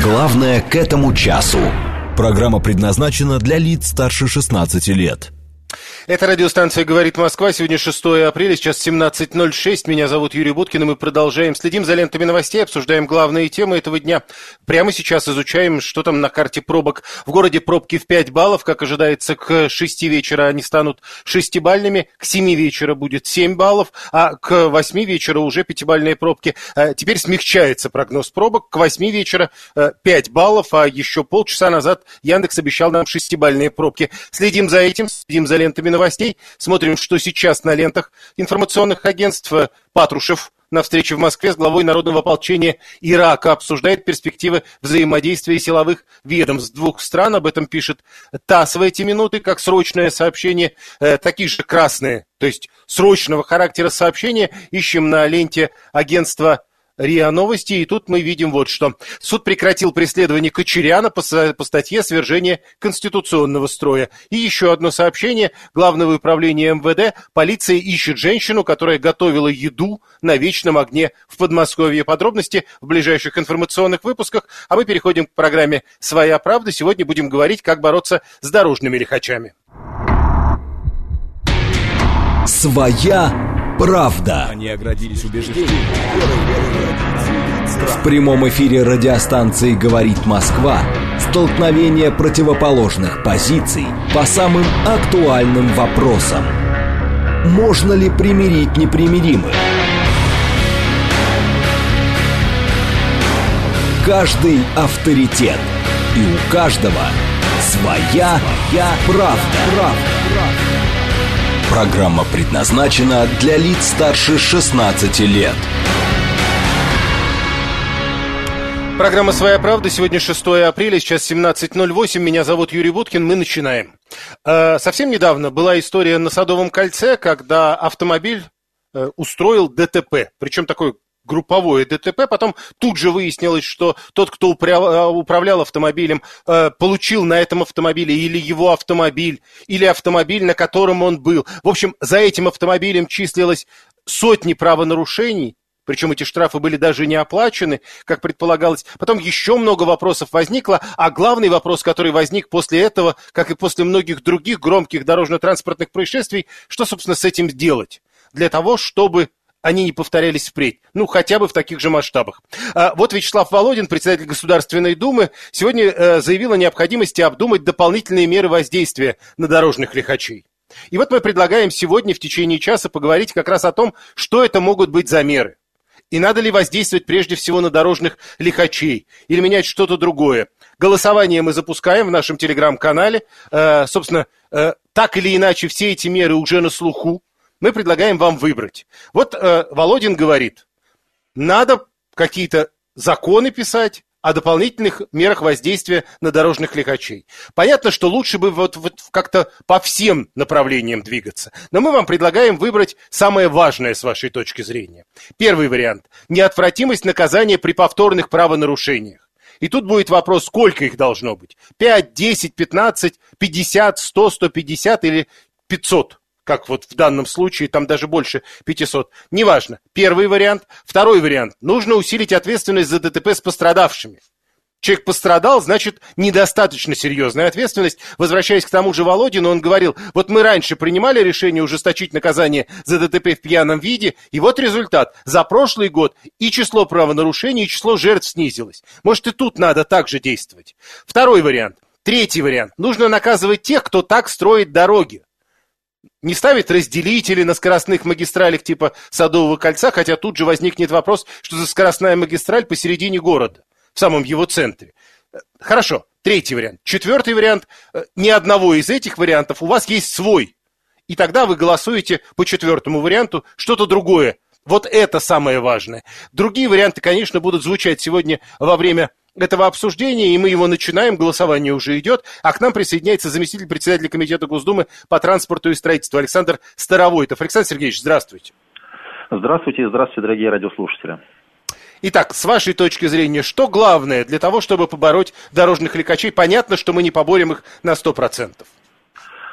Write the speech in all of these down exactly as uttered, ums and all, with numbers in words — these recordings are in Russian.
Главное к этому часу. Программа предназначена для лиц старше шестнадцати лет. Это радиостанция «Говорит Москва». Сегодня шестое апреля, сейчас семнадцать ноль шесть. Меня зовут Юрий Буткин, и мы продолжаем. Следим за лентами новостей, обсуждаем главные темы этого дня. Прямо сейчас изучаем, что там на карте пробок. В городе пробки в пять баллов. Как ожидается, к шести вечера они станут шестибалльными. К семи вечера будет семь баллов, а к восьми вечера уже пятибалльные пробки. Теперь смягчается прогноз пробок. К восьми вечера пять баллов, а еще полчаса назад Яндекс обещал нам шестибалльные пробки. Следим за этим, следим за лентами новостей, смотрим, что сейчас на лентах информационных агентств. Патрушев на встрече в Москве с главой Народного ополчения Ирака обсуждает перспективы взаимодействия силовых ведомств двух стран. Об этом пишет ТАСС в эти минуты, как срочное сообщение. Э, такие же красные, то есть срочного характера сообщения ищем на ленте агентства РИА Новости, и тут мы видим вот что. Суд прекратил преследование Кочеряна по, по статье «Свержение конституционного строя». И еще одно сообщение. Главного управления МВД. Полиция ищет женщину, которая готовила еду на вечном огне в Подмосковье. Подробности в ближайших информационных выпусках. А мы переходим к программе «Своя правда». Сегодня будем говорить, как бороться с дорожными лихачами. Своя правда. Они оградились убеждением. В прямом эфире радиостанции «Говорит Москва» столкновение противоположных позиций по самым актуальным вопросам. Можно ли примирить непримиримых? Каждый авторитет, и у каждого своя правда. Программа предназначена для лиц старше шестнадцати лет. Программа «Своя правда». Сегодня шестое апреля, сейчас семнадцать ноль восемь. Меня зовут Юрий Буткин, мы начинаем. Э, совсем недавно была история на Садовом кольце, когда автомобиль э, устроил ДТП, причем такой групповое ДТП. Потом тут же выяснилось, что тот, кто управлял, управлял автомобилем, э, получил на этом автомобиле или его автомобиль, или автомобиль, на котором он был. В общем, за этим автомобилем числилось сотни правонарушений. Причем эти штрафы были даже не оплачены, как предполагалось. Потом еще много вопросов возникло, а главный вопрос, который возник после этого, как и после многих других громких дорожно-транспортных происшествий, что, собственно, с этим делать? Для того, чтобы они не повторялись впредь. Ну, хотя бы в таких же масштабах. А, вот Вячеслав Володин, председатель Государственной Думы, сегодня э, заявил о необходимости обдумать дополнительные меры воздействия на дорожных лихачей. И вот мы предлагаем сегодня в течение часа поговорить как раз о том, что это могут быть за меры. И надо ли воздействовать прежде всего на дорожных лихачей или менять что-то другое. Голосование мы запускаем в нашем телеграм-канале. Э, собственно, э, так или иначе все эти меры уже на слуху. Мы предлагаем вам выбрать. Вот э, Володин говорит, надо какие-то законы писать о дополнительных мерах воздействия на дорожных лихачей. Понятно, что лучше бы вот, вот как-то по всем направлениям двигаться. Но мы вам предлагаем выбрать самое важное с вашей точки зрения. Первый вариант – неотвратимость наказания при повторных правонарушениях. И тут будет вопрос, сколько их должно быть? пять, десять, пятнадцать, пятьдесят, сто, сто пятьдесят или пятьсот? Как вот в данном случае, там даже больше пятисот. Неважно. Первый вариант. Второй вариант. Нужно усилить ответственность за ДТП с пострадавшими. Человек пострадал, значит, недостаточно серьезная ответственность. Возвращаясь к тому же Володину, он говорил, вот мы раньше принимали решение ужесточить наказание за ДТП в пьяном виде, и вот результат. За прошлый год и число правонарушений, и число жертв снизилось. Может, и тут надо так же действовать. Второй вариант. Третий вариант. Нужно наказывать тех, кто так строит дороги. Не ставить разделители на скоростных магистралях типа Садового кольца, хотя тут же возникнет вопрос, что за скоростная магистраль посередине города, в самом его центре. Хорошо, третий вариант. Четвертый вариант. Ни одного из этих вариантов у вас есть свой. И тогда вы голосуете по четвертому варианту что-то другое. Вот это самое важное. Другие варианты, конечно, будут звучать сегодня во время этого обсуждения, и мы его начинаем, голосование уже идет, а к нам присоединяется заместитель председателя Комитета Госдумы по транспорту и строительству Александр Старовойтов. Александр Сергеевич, здравствуйте. Здравствуйте, здравствуйте, дорогие радиослушатели. Итак, с вашей точки зрения, что главное для того, чтобы побороть дорожных лихачей? Понятно, что мы не поборем их на сто процентов.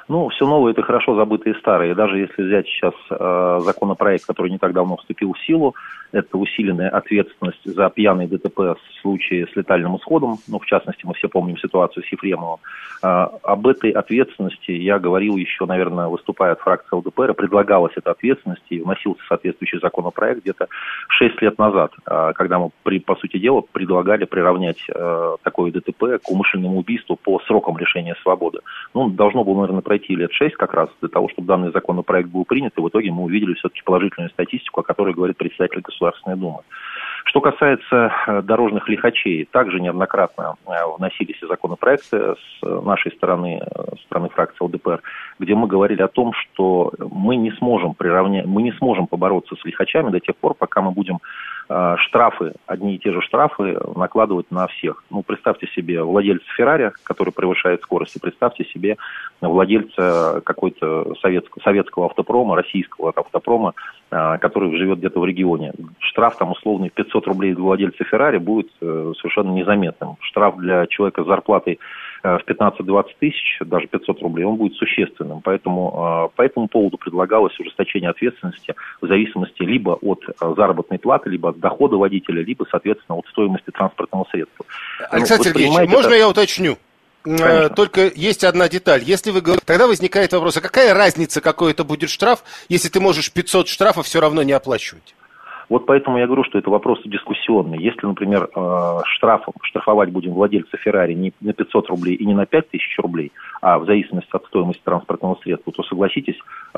Ну, все новое – это хорошо забытые старые. Даже если взять сейчас э, законопроект, который не так давно вступил в силу, это усиленная ответственность за пьяный ДТП в случае с летальным исходом. Ну, в частности, мы все помним ситуацию с Ефремовым. Э, об этой ответственности я говорил еще, наверное, выступая от фракции ЛДПР. Предлагалась эта ответственность и вносился соответствующий законопроект где-то шесть лет назад, э, когда мы, при, по сути дела, предлагали приравнять э, такое ДТП к умышленному убийству по срокам лишения свободы. Ну, должно было, наверное, пройти лет шесть как раз для того, чтобы данный законопроект был принят, и в итоге мы увидели все-таки положительную статистику, о которой говорит председатель Государственной Думы. Что касается дорожных лихачей, также неоднократно вносились законопроекты с нашей стороны, с стороны фракции ЛДПР, где мы говорили о том, что мы не сможем приравнять, мы не сможем побороться с лихачами до тех пор, пока мы будем штрафы, одни и те же штрафы накладывать на всех. Ну, представьте себе владельца Феррари, который превышает скорость, и представьте себе владельца какой-то советского, советского автопрома, российского автопрома, который живет где-то в регионе. Штраф там условный пятьсот рублей для владельца Феррари будет совершенно незаметным. Штраф для человека с зарплатой в пятнадцать-двадцать тысяч, даже пятьсот рублей, он будет существенным. Поэтому по этому поводу предлагалось ужесточение ответственности в зависимости либо от заработной платы, либо от дохода водителя, либо, соответственно, от стоимости транспортного средства. Александр ну, Сергеевич, можно это... я уточню? Конечно. Только есть одна деталь. Если вы говорите, тогда возникает вопрос, а какая разница, какой это будет штраф, если ты можешь пятьсот штрафов все равно не оплачивать? Вот поэтому я говорю, что это вопрос дискуссионный. Если, например, штрафом, штрафовать будем владельца Феррари не на пятьсот рублей и не на пять тысяч рублей, а в зависимости от стоимости транспортного средства, то, согласитесь,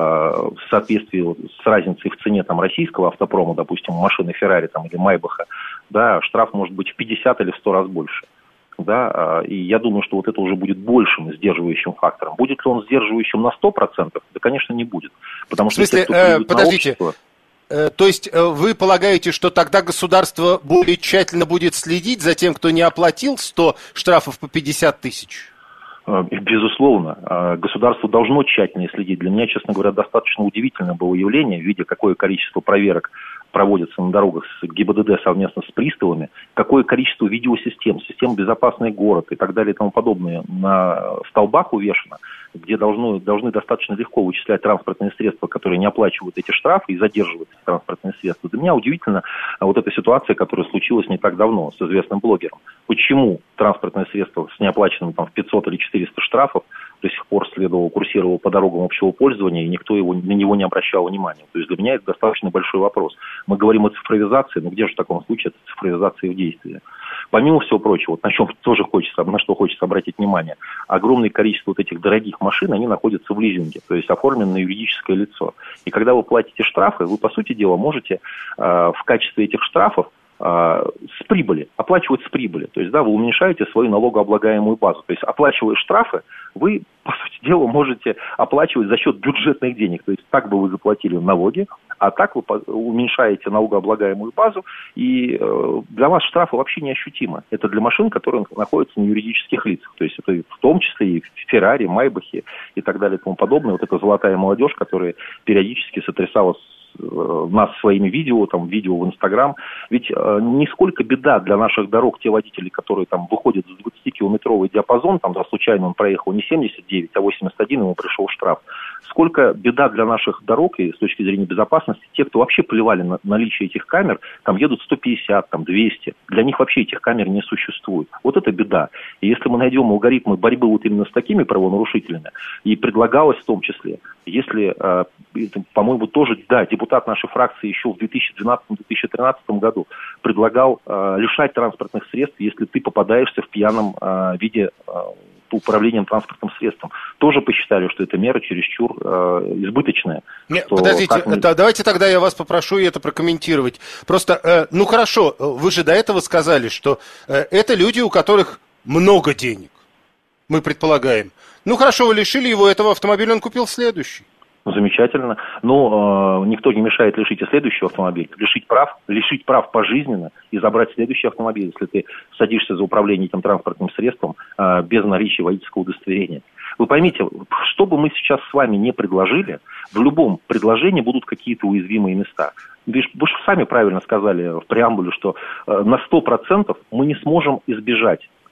в соответствии с разницей в цене там, российского автопрома, допустим, машины Феррари там, или Майбаха, да, штраф может быть в пятьдесят или в сто раз больше. Да, и я думаю, что вот это уже будет большим сдерживающим фактором. Будет ли он сдерживающим на сто процентов? Да, конечно, не будет. Потому что в смысле, те, кто э, подождите, общество... э, то есть э, вы полагаете, что тогда государство более тщательно будет следить за тем, кто не оплатил сто штрафов по пятьдесят тысяч? Безусловно, государство должно тщательно следить. Для меня, честно говоря, достаточно удивительное было явление, видя, какое количество проверок проводится на дорогах с ГИБДД совместно с приставами, какое количество видеосистем, систем «Безопасный город» и так далее и тому подобное на столбах увешано, где должны, должны достаточно легко вычислять транспортные средства, которые не оплачивают эти штрафы и задерживают эти транспортные средства. Для меня удивительно вот эта ситуация, которая случилась не так давно с известным блогером. Почему транспортное средство с неоплаченным там, в пятьсот или четыреста штрафов до сих пор следовало, курсировало по дорогам общего пользования, и никто его, на него не обращал внимания. То есть для меня это достаточно большой вопрос. Мы говорим о цифровизации, но где же в таком случае это цифровизация в действии? Помимо всего прочего, вот на чем тоже хочется, на что хочется обратить внимание, огромное количество вот этих дорогих машин, они находятся в лизинге, то есть оформлены на юридическое лицо. И когда вы платите штрафы, вы, по сути дела, можете э, в качестве этих штрафов с прибыли, оплачивать с прибыли. То есть, да, вы уменьшаете свою налогооблагаемую базу. То есть, оплачивая штрафы, вы, по сути дела, можете оплачивать за счет бюджетных денег. То есть, так бы вы заплатили налоги, а так вы уменьшаете налогооблагаемую базу, и для вас штрафы вообще неощутимы. Это для машин, которые находятся на юридических лицах. То есть, это в том числе и Феррари, Майбахи и так далее и тому подобное. Вот эта золотая молодежь, которая периодически сотрясала нас своими видео, там, видео в Инстаграм. Ведь э, нисколько беда для наших дорог те водители, которые там выходят за двадцатикилометровый диапазон, там, да, случайно он проехал не семьдесят девять, а восемьдесят один, ему пришел штраф. Сколько беда для наших дорог и с точки зрения безопасности, те, кто вообще плевали на наличие этих камер, там едут сто пятьдесят, там, двести. Для них вообще этих камер не существует. Вот это беда. И если мы найдем алгоритмы борьбы вот именно с такими правонарушителями, и предлагалось в том числе, если, э, это, по-моему, тоже, да, депутат Депутат нашей фракции еще в две тысячи двенадцатом — две тысячи тринадцатом году предлагал э, лишать транспортных средств, если ты попадаешься в пьяном э, виде э, по управлением транспортным средством. Тоже посчитали, что эта мера чересчур э, избыточная. Нет, подождите, мы... это, давайте тогда я вас попрошу это прокомментировать. Просто, э, ну хорошо, вы же до этого сказали, что э, это люди, у которых много денег, мы предполагаем. Ну хорошо, вы лишили его этого автомобиля, он купил следующий. Замечательно. Но э, никто не мешает лишить и следующего автомобиля. Лишить прав, лишить прав пожизненно и забрать следующий автомобиль, если ты садишься за управление этим транспортным средством э, без наличия водительского удостоверения. Вы поймите, что бы мы сейчас с вами не предложили, в любом предложении будут какие-то уязвимые места. Вы же сами правильно сказали в преамбуле, что э, на сто процентов мы не сможем избежать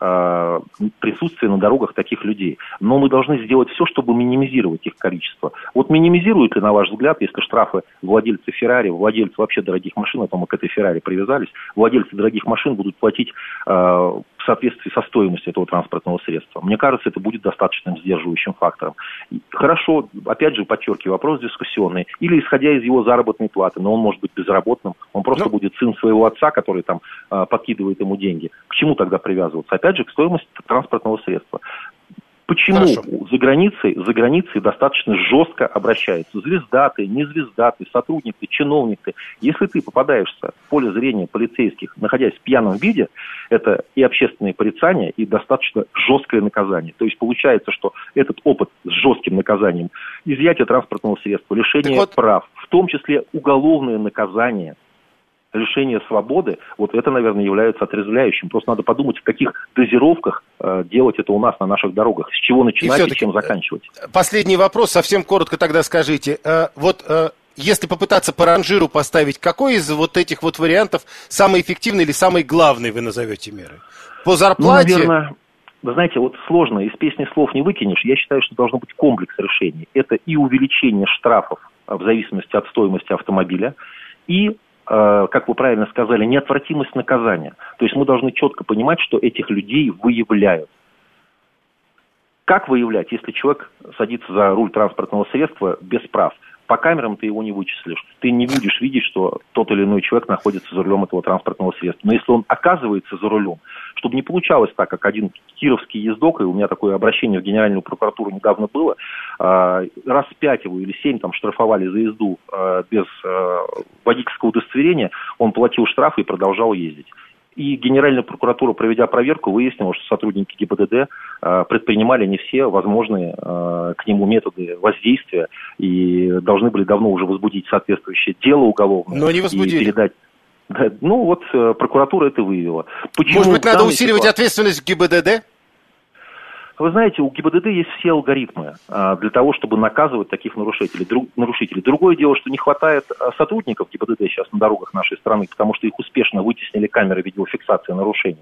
э, присутствие на дорогах таких людей. Но мы должны сделать все, чтобы минимизировать их количество. Вот минимизируют ли, на ваш взгляд, если штрафы владельцы Феррари, владельцы вообще дорогих машин, а то мы к этой Феррари привязались, владельцы дорогих машин будут платить э, в соответствии со стоимостью этого транспортного средства? Мне кажется, это будет достаточным сдерживающим фактором. Хорошо, опять же, подчеркиваю, вопрос дискуссионный. Или исходя из его заработной платы, но он может быть безработным, он просто ну... будет сын своего отца, который там э, подкидывает ему деньги. К чему тогда привязываться? Опять же, к стоимости транспортного средства. Почему Хорошо. за границей, за границей достаточно жестко обращаются звездаты, не звездаты, сотрудники, чиновники? Если ты попадаешься в поле зрения полицейских, находясь в пьяном виде, это и общественное порицание, и достаточно жесткое наказание. То есть получается, что этот опыт с жестким наказанием, изъятие транспортного средства, лишение вот... прав, в том числе уголовное наказание, лишение свободы, вот это, наверное, является отрезвляющим. Просто надо подумать, в каких дозировках э, делать это у нас на наших дорогах, с чего начинать и, и чем заканчивать. Последний вопрос, совсем коротко тогда скажите. Э, вот э, если попытаться по ранжиру поставить, какой из вот этих вот вариантов самый эффективный или самый главный вы назовете меры? По зарплате? Ну, наверное, вы знаете, вот сложно, из песни слов не выкинешь. Я считаю, что должно быть комплекс решений. Это и увеличение штрафов в зависимости от стоимости автомобиля, и как вы правильно сказали, неотвратимость наказания. То есть мы должны четко понимать, что этих людей выявляют. Как выявлять, если человек садится за руль транспортного средства без прав? По камерам ты его не вычислишь. Ты не будешь видеть, что тот или иной человек находится за рулем этого транспортного средства. Но если он оказывается за рулем, чтобы не получалось так, как один кировский ездок, и у меня такое обращение в Генеральную прокуратуру недавно было, раз пять его или семь там штрафовали за езду без водительского удостоверения, он платил штрафы и продолжал ездить. И Генеральная прокуратура, проведя проверку, выяснила, что сотрудники ГИБДД э, предпринимали не все возможные э, к нему методы воздействия и должны были давно уже возбудить соответствующее дело уголовное. Но не возбудили. И передать. Да, ну вот э, прокуратура это выявила. Почему? Может быть, надо усиливать ситуации... ответственность ГИБДД? Вы знаете, у ГИБДД есть все алгоритмы а, для того, чтобы наказывать таких нарушителей. Друг, нарушителей. Другое дело, что не хватает сотрудников ГИБДД сейчас на дорогах нашей страны, потому что их успешно вытеснили камеры видеофиксации нарушений.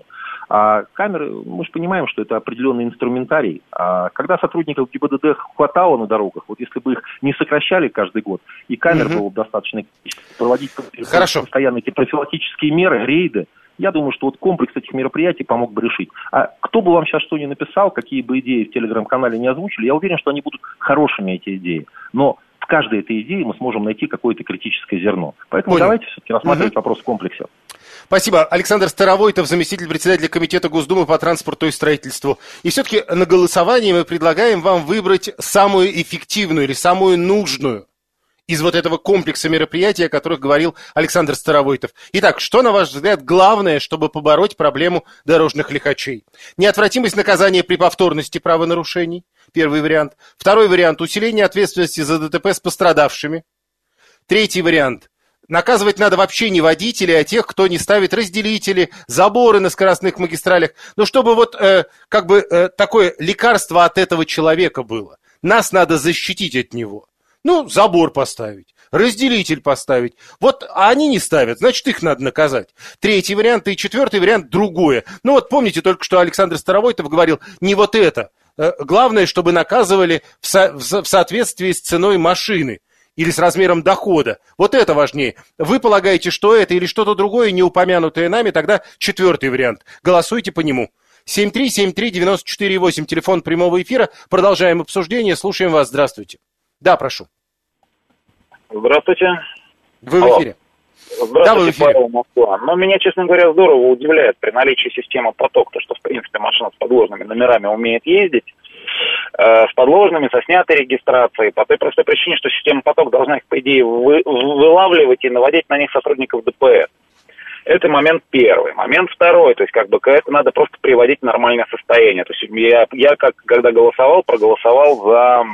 А камеры, мы же понимаем, что это определенный инструментарий. А когда сотрудников ГИБДД хватало на дорогах, вот если бы их не сокращали каждый год, и камер угу. было бы достаточно проводить постоянно эти профилактические меры, рейды, я думаю, что вот комплекс этих мероприятий помог бы решить. А кто бы вам сейчас что ни написал, какие бы идеи в телеграм-канале не озвучили, я уверен, что они будут хорошими, эти идеи. Но в каждой этой идее мы сможем найти какое-то критическое зерно. Поэтому Понял. давайте все-таки рассматривать угу. вопрос в комплексе. Спасибо. Александр Старовойтов, заместитель председателя Комитета Госдумы по транспорту и строительству. И все-таки на голосовании мы предлагаем вам выбрать самую эффективную или самую нужную из вот этого комплекса мероприятий, о которых говорил Александр Старовойтов. Итак, что, на ваш взгляд, главное, чтобы побороть проблему дорожных лихачей? Неотвратимость наказания при повторности правонарушений. Первый вариант. Второй вариант. Усиление ответственности за ДТП с пострадавшими. Третий вариант. Наказывать надо вообще не водителей, а тех, кто не ставит разделители, заборы на скоростных магистралях. Но чтобы вот э, как бы э, такое лекарство от этого человека было. Нас надо защитить от него. Ну, забор поставить, разделитель поставить. Вот а они не ставят, значит, их надо наказать. Третий вариант и четвертый вариант другое. Ну вот помните только, что Александр Старовойтов говорил, не вот это. Главное, чтобы наказывали в, со- в соответствии с ценой машины или с размером дохода. Вот это важнее. Вы полагаете, что это или что-то другое, не упомянутое нами, тогда четвертый вариант. Голосуйте по нему. семь три семь три девять четыре восемь, телефон прямого эфира. Продолжаем обсуждение. Слушаем вас. Здравствуйте. Да, прошу. Здравствуйте. Вы в эфире. Здравствуйте, да, вы в эфире. Павел, Москва. Но меня, честно говоря, здорово удивляет при наличии системы поток, то, что, в принципе, машина с подложными номерами умеет ездить, э, с подложными, со снятой регистрацией, по той простой причине, что система поток должна их, по идее, вы, вылавливать и наводить на них сотрудников ДПС. Это момент первый. Момент второй, то есть как бы это надо просто приводить в нормальное состояние. То есть я, я как, когда голосовал, проголосовал за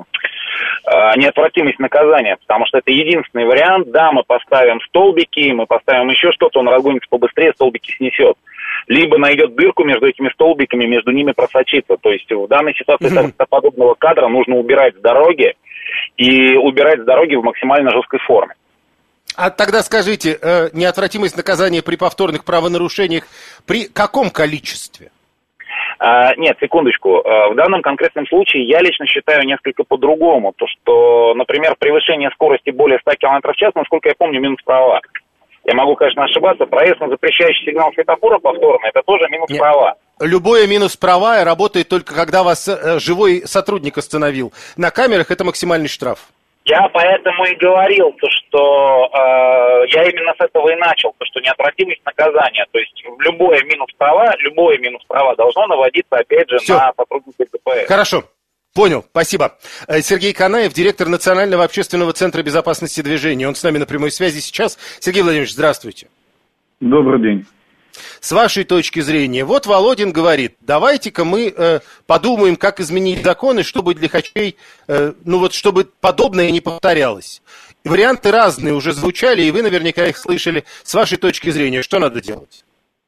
э, неотвратимость наказания, потому что это единственный вариант. Да, мы поставим столбики, мы поставим еще что-то, он разгонится побыстрее, столбики снесет. Либо найдет дырку между этими столбиками, между ними просочится. То есть в данной ситуации mm-hmm. подобного кадра нужно убирать с дороги и убирать с дороги в максимально жесткой форме. А тогда скажите, э, неотвратимость наказания при повторных правонарушениях при каком количестве? А, нет, секундочку. В данном конкретном случае я лично считаю несколько по-другому. То, что, например, превышение скорости более ста километров в час, насколько я помню, минус права. Я могу, конечно, ошибаться. Проезд на запрещающий сигнал светофора повторно, это тоже минус Нет. права. Любое минус права работает только когда вас э, живой сотрудник остановил. На камерах это максимальный штраф. Я поэтому и говорил, то, что э, я именно с этого и начал, то, что неотвратимость наказания. То есть любое минус права, любое минус права должно наводиться, опять же, Все. на сотрудников ДПС. Хорошо. Понял, спасибо. Сергей Канаев, директор Национального общественного центра безопасности движения. Он с нами на прямой связи сейчас. Сергей Владимирович, здравствуйте. Добрый день. С вашей точки зрения, вот Володин говорит, давайте-ка мы э, подумаем, как изменить законы, чтобы для хачей, э, ну вот, чтобы подобное не повторялось. Варианты разные уже звучали, и вы наверняка их слышали. С вашей точки зрения, что надо делать?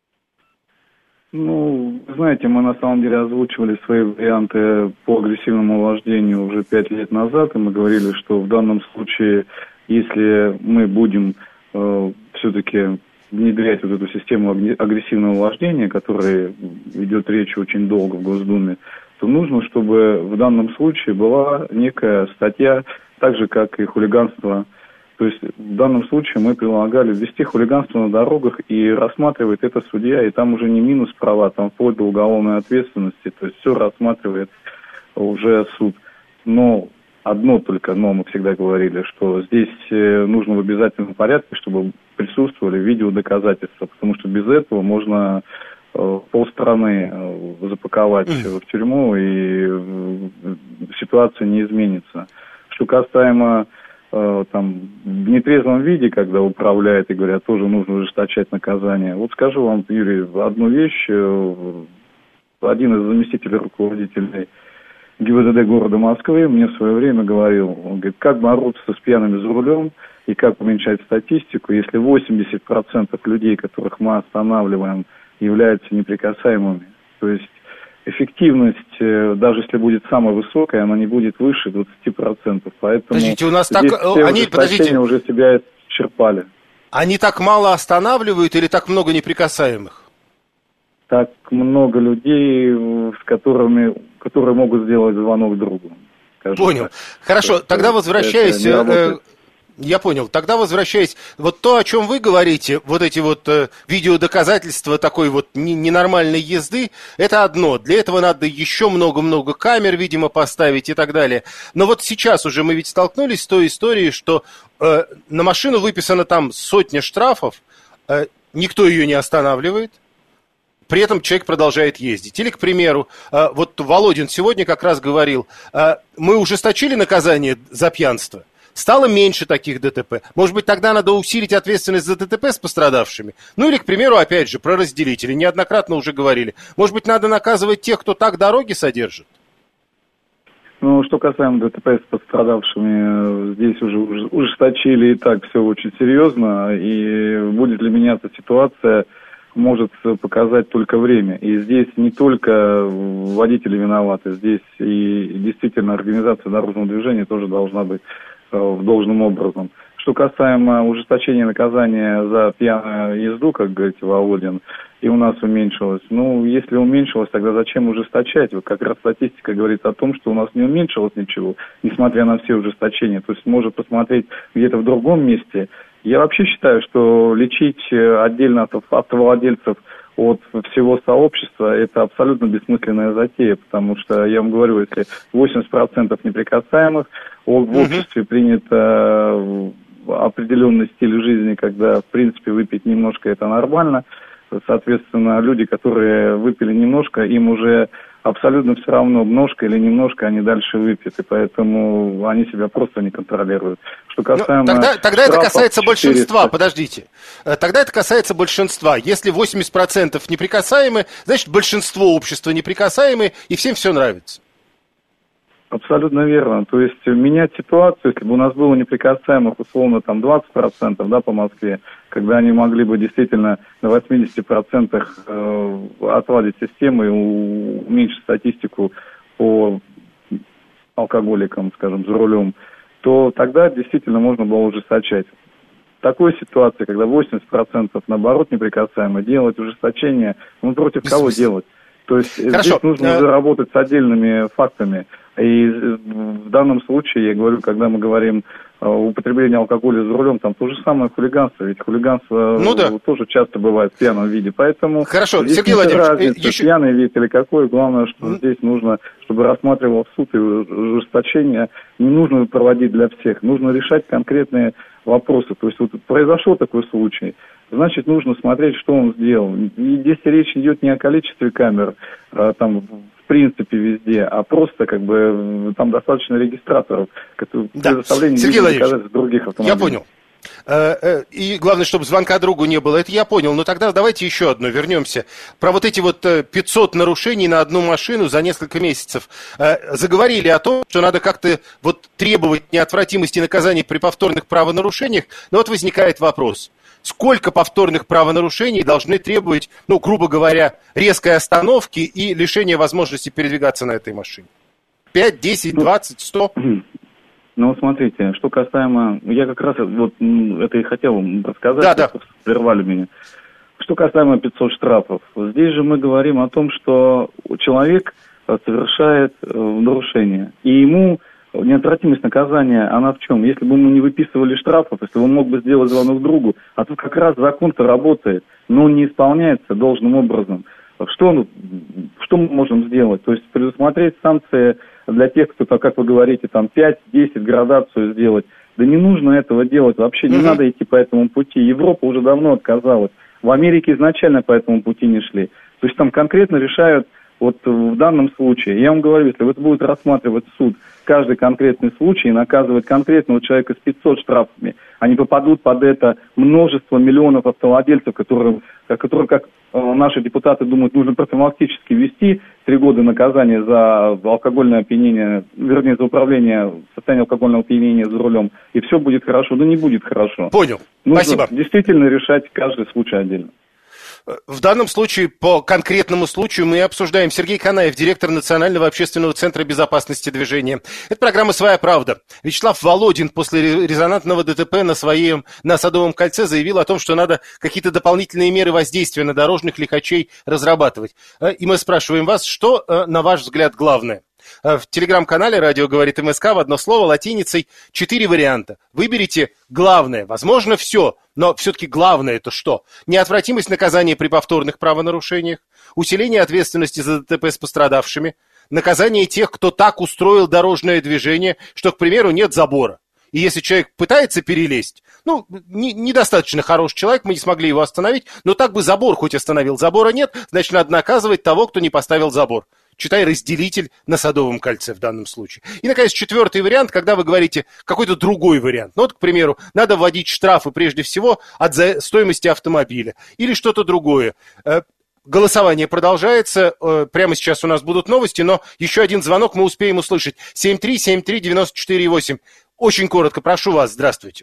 Ну, знаете, мы на самом деле озвучивали свои варианты по агрессивному вождению уже пять лет назад, и мы говорили, что в данном случае, если мы будем э, все-таки внедрять вот эту систему агрессивного вождения, которая идет речь очень долго в Госдуме, то нужно, чтобы в данном случае была некая статья, так же, как и хулиганство. То есть в данном случае мы предлагали ввести хулиганство на дорогах, и рассматривает это судья, и там уже не минус права, там вплоть до уголовной ответственности, то есть все рассматривает уже суд. Но одно только но мы всегда говорили, что здесь нужно в обязательном порядке, чтобы присутствовали видеодоказательства, потому что без этого можно полстраны запаковать в тюрьму, и ситуация не изменится. Что касаемо там, в нетрезвом виде, когда управляет, и говорят, тоже нужно ужесточать наказание. Вот скажу вам, Юрий, одну вещь. Один из заместителей руководителей ГИБДД города Москвы мне в свое время говорил, он говорит, как бороться с пьяными за рулем и как уменьшать статистику, если восемьдесят процентов людей, которых мы останавливаем, являются неприкасаемыми. То есть эффективность, даже если будет самая высокая, она не будет выше двадцати процентов. Поэтому подождите, у нас так... все Они, подождите. уже себя исчерпали. Они так мало останавливают или так много неприкасаемых? Так много людей, с которыми, которые могут сделать звонок другу. Понял. Так. Хорошо, это, тогда возвращаясь... Э, я понял. Тогда возвращаясь, вот то, о чем вы говорите, вот эти вот э, видеодоказательства такой вот не, ненормальной езды, это одно. Для этого надо еще много-много камер, видимо, поставить и так далее. Но вот сейчас уже мы ведь столкнулись с той историей, что э, на машину выписано там сотня штрафов, э, никто ее не останавливает. При этом человек продолжает ездить. Или, к примеру, вот Володин сегодня как раз говорил, мы ужесточили наказание за пьянство, стало меньше таких ДТП. Может быть, тогда надо усилить ответственность за ДТП с пострадавшими? Ну или, к примеру, опять же, про разделители. Неоднократно уже говорили. Может быть, надо наказывать тех, кто так дороги содержит? Ну, что касаемо ДТП с пострадавшими, здесь уже ужесточили и так все очень серьезно. И будет ли меняться ситуация, может показать только время. И здесь не только водители виноваты, здесь и действительно организация дорожного движения тоже должна быть в должном образом. Что касаемо ужесточения наказания за пьяную езду, как говорит Володин, и у нас уменьшилось. Ну, если уменьшилось, тогда зачем ужесточать? Вот как раз статистика говорит о том, что у нас не уменьшилось ничего, несмотря на все ужесточения. То есть можно посмотреть где-то в другом месте. Я вообще считаю, что лечить отдельно автовладельцев от всего сообщества – это абсолютно бессмысленная затея, потому что, я вам говорю, если восемьдесят процентов неприкасаемых, в обществе принято определенный стиль жизни, когда, в принципе, выпить немножко – это нормально. Соответственно, люди, которые выпили немножко, им уже абсолютно все равно, немножко или немножко они дальше выпьют, и поэтому они себя просто не контролируют. Что касаемо... Ну, тогда тогда это касается четыреста... большинства, подождите. Тогда это касается большинства. Если восемьдесят процентов неприкасаемы, значит, большинство общества неприкасаемы, и всем все нравится. Абсолютно верно. То есть менять ситуацию, если бы у нас было неприкасаемых, условно, там двадцать процентов, да, по Москве, когда они могли бы действительно на восемьдесят процентов э, отладить систему и уменьшить статистику по алкоголикам, скажем, за рулем, то тогда действительно можно было ужесточать. В такой ситуации, когда восемьдесят процентов наоборот неприкасаемо, делать ужесточение, ну против кого делать? То есть Хорошо. здесь нужно уже работать с отдельными фактами. И в данном случае, я говорю, когда мы говорим о употреблении алкоголя за рулем, там то же самое хулиганство. Ведь хулиганство ну, да. тоже часто бывает в пьяном виде. Поэтому Хорошо, здесь Сергей нет Владимирович, разницы, еще... пьяный вид или какой. Главное, что mm. здесь нужно, чтобы рассматривал суд, и ужесточение не нужно проводить для всех. Нужно решать конкретные вопросы. То есть вот произошел такой случай, значит, нужно смотреть, что он сделал. И здесь речь идет не о количестве камер, а, там, в принципе, везде, а просто, как бы, там достаточно регистраторов, которые да. предоставление доказательств других автомобилей. Я понял. И главное, чтобы звонка другу не было. Это я понял. Но тогда давайте еще одно вернемся. Про вот эти вот пятьсот нарушений на одну машину за несколько месяцев. Заговорили о том, что надо как-то вот требовать неотвратимости наказания при повторных правонарушениях. Но вот возникает вопрос. Сколько повторных правонарушений должны требовать, ну, грубо говоря, резкой остановки и лишения возможности передвигаться на этой машине? пять, десять, двадцать, сто? Ну, смотрите, что касаемо... Я как раз вот это и хотел вам рассказать, да, да. прервали меня. Что касаемо пятисот штрафов. Здесь же мы говорим о том, что человек совершает нарушение, и ему... Неотвратимость наказания, она в чем? Если бы ему не выписывали штрафов, если он мог бы сделать звонок другу, а тут как раз закон-то работает, но он не исполняется должным образом. Что, что мы можем сделать? То есть предусмотреть санкции для тех, кто, как вы говорите, там пять-десять градацию сделать. Да не нужно этого делать, вообще не mm-hmm. надо идти по этому пути. Европа уже давно отказалась. В Америке изначально по этому пути не шли. То есть там конкретно решают, вот в данном случае, я вам говорю, если вот будет рассматривать суд каждый конкретный случай и наказывать конкретного человека с пятьсот штрафами, они попадут под это множество миллионов автовладельцев, которые, которые как наши депутаты думают, нужно профилактически ввести три года наказания за алкогольное опьянение, вернее, за управление в состоянии алкогольного опьянения за рулем, и все будет хорошо. Да не будет хорошо. Понял. Нужно Спасибо. Действительно решать каждый случай отдельно. В данном случае, по конкретному случаю, мы обсуждаем. Сергей Канаев, директор Национального общественного центра безопасности движения. Это программа «Своя правда». Вячеслав Володин после резонансного ДТП на своем, на Садовом кольце заявил о том, что надо какие-то дополнительные меры воздействия на дорожных лихачей разрабатывать. И мы спрашиваем вас, что, на ваш взгляд, главное? В телеграм-канале «Радио говорит МСК» в одно слово латиницей четыре варианта. Выберите главное. Возможно, все, но все-таки главное это что? Неотвратимость наказания при повторных правонарушениях, усиление ответственности за ДТП с пострадавшими, наказание тех, кто так устроил дорожное движение, что, к примеру, нет забора. И если человек пытается перелезть, ну, не, недостаточно хороший человек, мы не смогли его остановить, но так бы забор хоть остановил. Забора нет, значит, надо наказывать того, кто не поставил забор. Читай разделитель на Садовом кольце в данном случае. И, наконец, четвертый вариант, когда вы говорите какой-то другой вариант. Ну, вот, к примеру, надо вводить штрафы прежде всего от стоимости автомобиля или что-то другое. Голосование продолжается. Прямо сейчас у нас будут новости, но еще один звонок мы успеем услышать. семь три семь три девять четыре восемь. Очень коротко, прошу вас, здравствуйте.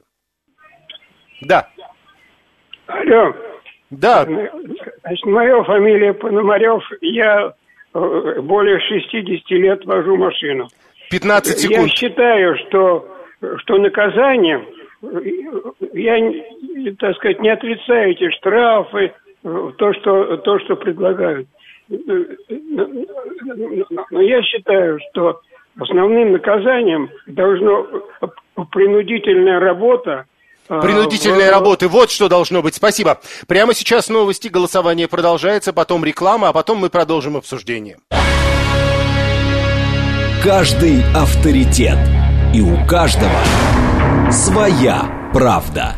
Да. Алло. Да. Значит, моя фамилия Пономарев, я более шестьдесят лет вожу машину. пятнадцать секунд. Я считаю, что, что наказание, я, так сказать, не отрицаю эти штрафы, то, что, то, что предлагают. Но я считаю, что основным наказанием должно принудительная работа. Принудительные работы, вот что должно быть. Спасибо. Прямо сейчас новости, голосование продолжается, потом реклама, а потом мы продолжим обсуждение. Каждый авторитет. И у каждого своя правда.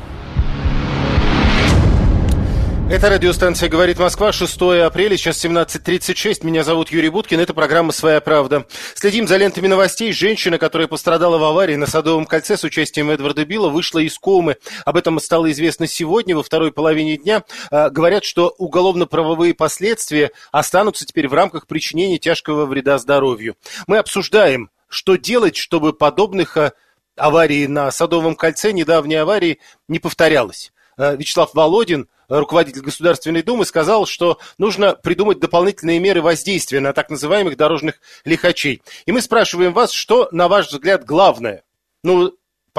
Это радиостанция «Говорит Москва», шестое апреля, сейчас семнадцать тридцать шесть. Меня зовут Юрий Буткин, это программа «Своя правда». Следим за лентами новостей. Женщина, которая пострадала в аварии на Садовом кольце с участием Эдварда Билла, вышла из комы. Об этом стало известно сегодня, во второй половине дня. Говорят, что уголовно-правовые последствия останутся теперь в рамках причинения тяжкого вреда здоровью. Мы обсуждаем, что делать, чтобы подобных аварий на Садовом кольце, недавней аварии, не повторялось. Вячеслав Володин, руководитель Государственной Думы, сказал, что нужно придумать дополнительные меры воздействия на так называемых дорожных лихачей. И мы спрашиваем вас, что, на ваш взгляд, главное? Ну,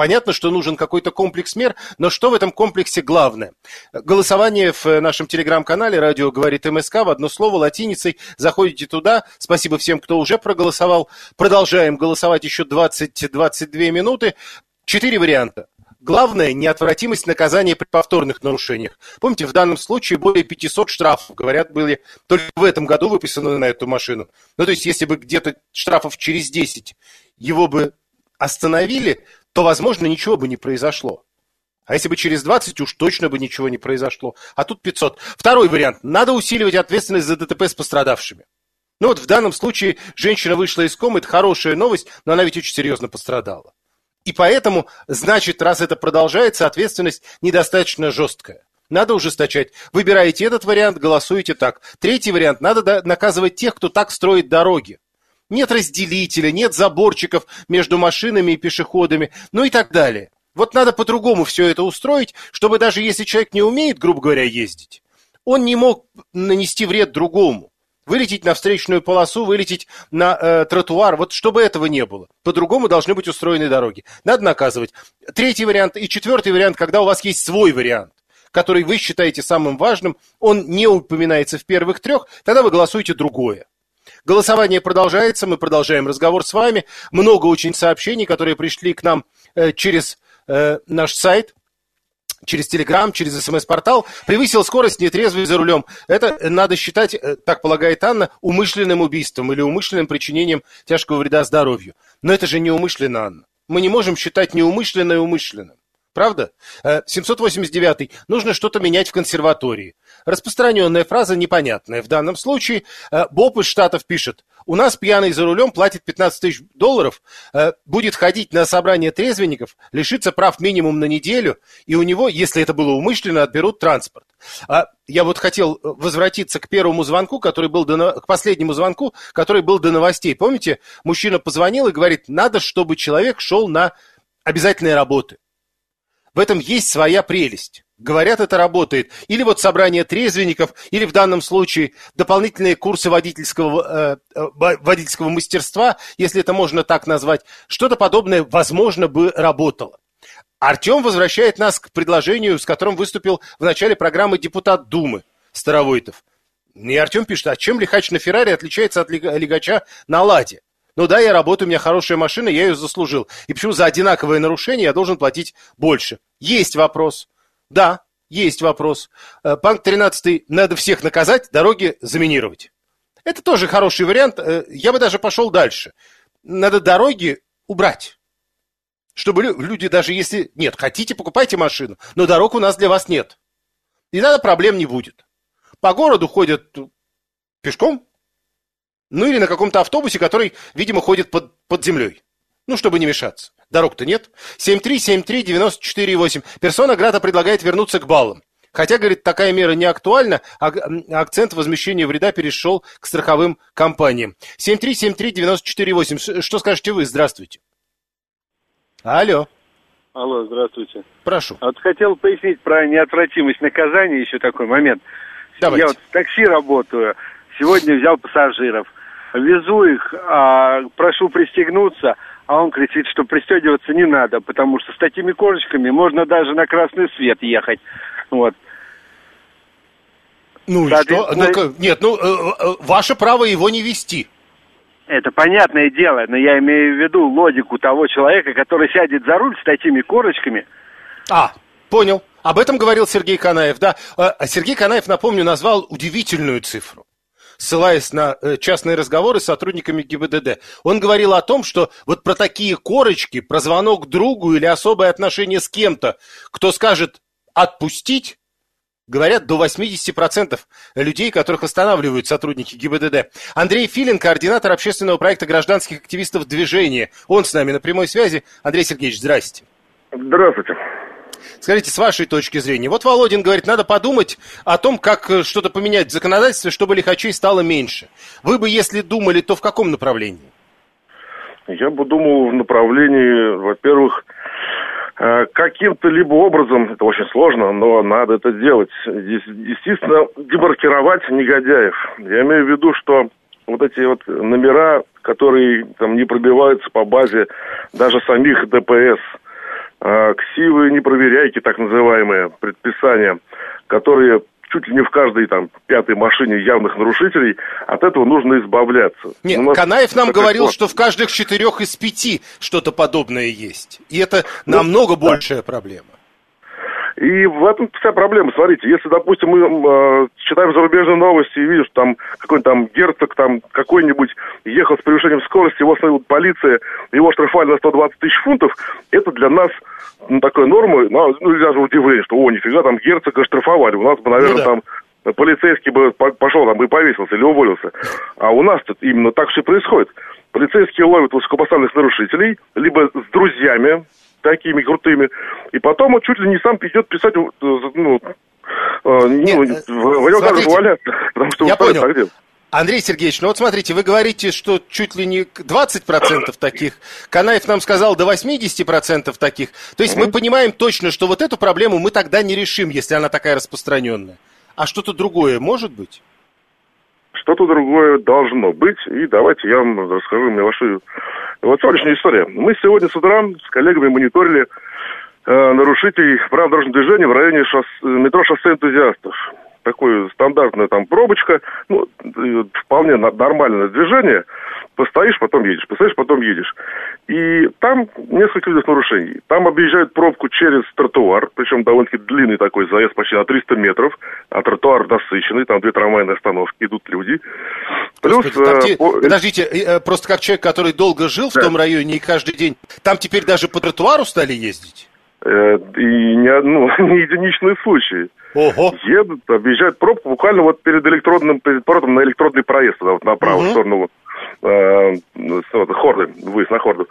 Понятно, что нужен какой-то комплекс мер, но что в этом комплексе главное? Голосование в нашем телеграм-канале «Радио говорит МСК» в одно слово латиницей. Заходите туда. Спасибо всем, кто уже проголосовал. Продолжаем голосовать еще двадцать-двадцать две минуты. Четыре варианта. Главное – неотвратимость наказания при повторных нарушениях. Помните, в данном случае более пятисот штрафов, говорят, были только в этом году выписаны на эту машину. Ну, то есть, если бы где-то штрафов через десять его бы остановили, то, возможно, ничего бы не произошло. А если бы через двадцать, уж точно бы ничего не произошло. А тут пятьсот. Второй вариант. Надо усиливать ответственность за ДТП с пострадавшими. Ну вот в данном случае женщина вышла из комы, это хорошая новость, но она ведь очень серьезно пострадала. И поэтому, значит, раз это продолжается, ответственность недостаточно жесткая. Надо ужесточать. Выбираете этот вариант, голосуете так. Третий вариант. Надо наказывать тех, кто так строит дороги. Нет разделителя, нет заборчиков между машинами и пешеходами, ну и так далее. Вот надо по-другому все это устроить, чтобы даже если человек не умеет, грубо говоря, ездить, он не мог нанести вред другому. Вылететь на встречную полосу, вылететь на э, тротуар. Вот чтобы этого не было. По-другому должны быть устроены дороги. Надо наказывать. Третий вариант и четвертый вариант, когда у вас есть свой вариант, который вы считаете самым важным, он не упоминается в первых трех, тогда вы голосуете другое. Голосование продолжается, мы продолжаем разговор с вами. Много очень сообщений, которые пришли к нам э, через э, наш сайт. Через Телеграм, через СМС-портал, превысил скорость нетрезвый за рулем. Это надо считать, так полагает Анна, умышленным убийством или умышленным причинением тяжкого вреда здоровью. Но это же не умышленно, Анна. Мы не можем считать неумышленное умышленным. Правда? семьсот восемьдесят девятый. Нужно что-то менять в консерватории. Распространенная фраза непонятная. В данном случае Боб из Штатов пишет. У нас пьяный за рулем платит пятнадцать тысяч долларов, будет ходить на собрание трезвенников, лишится прав минимум на неделю, и у него, если это было умышленно, отберут транспорт. Я вот хотел возвратиться к первому звонку, который был до, к последнему звонку, который был до новостей. Помните, мужчина позвонил и говорит, надо, чтобы человек шел на обязательные работы. В этом есть своя прелесть. Говорят, это работает. Или вот собрание трезвенников, или в данном случае дополнительные курсы водительского, э, водительского мастерства, если это можно так назвать. Что-то подобное, возможно, бы работало. Артем возвращает нас к предложению, с которым выступил в начале программы депутат Думы Старовойтов. И Артем пишет, а чем лихач на Феррари отличается от лихача на Ладе? Ну да, я работаю, у меня хорошая машина, я ее заслужил. И почему за одинаковое нарушение я должен платить больше? Есть вопрос. Да, есть вопрос. Панк тринадцатый, надо всех наказать, дороги заминировать. Это тоже хороший вариант. Я бы даже пошел дальше. Надо дороги убрать. Чтобы люди, даже если... Нет, хотите, покупайте машину, но дорог у нас для вас нет. И тогда проблем не будет. По городу ходят пешком. Ну или на каком-то автобусе, который, видимо, ходит под, под землей. Ну, чтобы не мешаться. Дорог-то нет. семь три семь три девяносто четыре восемь. Персона Грата предлагает вернуться к баллам. Хотя, говорит, такая мера не актуальна, а акцент возмещения вреда перешел к страховым компаниям. семь три семь три девяносто четыре восемь. Что скажете вы? Здравствуйте. Алло. Алло, здравствуйте. Прошу. Вот хотел пояснить про неотвратимость наказания, еще такой момент. Давайте. Я вот в такси работаю, сегодня взял пассажиров, везу их, а, прошу пристегнуться, а он кричит, что пристегиваться не надо, потому что с такими корочками можно даже на красный свет ехать. Вот. Ну и что? Ну, нет, ну, э, э, ваше право его не вести. Это понятное дело, но я имею в виду логику того человека, который сядет за руль с такими корочками. А, понял. Об этом говорил Сергей Канаев, да. Сергей Канаев, напомню, назвал удивительную цифру, ссылаясь на частные разговоры с сотрудниками ГИБДД. Он говорил о том, что вот про такие корочки, про звонок другу или особое отношение с кем-то, кто скажет «отпустить», говорят, до восемьдесят процентов людей, которых останавливают сотрудники ГИБДД. Андрей Филин, координатор общественного проекта гражданских активистов движения. Он с нами на прямой связи. Андрей Сергеевич, здрасте. Здравствуйте. Скажите, с вашей точки зрения, вот Володин говорит, надо подумать о том, как что-то поменять в законодательстве, чтобы лихачей стало меньше. Вы бы, если думали, то в каком направлении? Я бы думал в направлении, во-первых, каким-то либо образом, это очень сложно, но надо это делать, естественно, демаркировать негодяев. Я имею в виду, что вот эти вот номера, которые там не пробиваются по базе даже самих ДПС, э, ксивы непроверяйки, так называемые, предписания, которые чуть ли не в каждой там пятой машине явных нарушителей, от этого нужно избавляться. Нет, Канаев нам говорил, что в каждых четырех из пяти что-то подобное есть. И это намного ну, большая да. проблема. И в этом вся проблема. Смотрите, если, допустим, мы э, читаем зарубежные новости и видим, что там какой-нибудь там герцог там какой-нибудь ехал с превышением скорости, его остановила полиция, его штрафовали на сто двадцать тысяч фунтов, это для нас ну, такая норма, ну, ну, даже удивление, что, о, нифига, там герцога штрафовали. У нас бы, наверное, ну, да. там полицейский бы пошел там и повесился или уволился. А у нас-то именно так все происходит. Полицейские ловят высокопоставленных нарушителей, либо с друзьями, такими крутыми, и потом он чуть ли не сам идет писать, ну, ну в адвокатах валяться, потому что устали так делать. Андрей Сергеевич, ну вот смотрите, вы говорите, что чуть ли не двадцать процентов таких, Канаев нам сказал до восемьдесят процентов таких, то есть mm-hmm. мы понимаем точно, что вот эту проблему мы тогда не решим, если она такая распространенная. А что-то другое может быть? Что-то другое должно быть, и давайте я вам расскажу небольшую вот сегодняшняя история. Мы сегодня с утра с коллегами мониторили э, нарушителей прав дорожного движения в районе шоссе, метро «Шоссе энтузиастов». Такое стандартная там пробочка, ну, вполне нормальное движение. Постоишь, потом едешь, постоишь, потом едешь. И там несколько видов нарушений. Там объезжают пробку через тротуар, причем довольно-таки длинный такой заезд, почти на триста метров, а тротуар насыщенный, там две трамвайные остановки, идут люди. Плюс, Господи, там те... по... Подождите, просто как человек, который долго жил да. в том районе и каждый день, там теперь даже по тротуару стали ездить? Э, и не, ну, не единичные случаи. Ого. Едут, объезжают пробку буквально вот перед электронным, перед поворотом на электронный проезд, туда вот направо, угу. в сторону э, вот, Хорды, выезд на Хорду.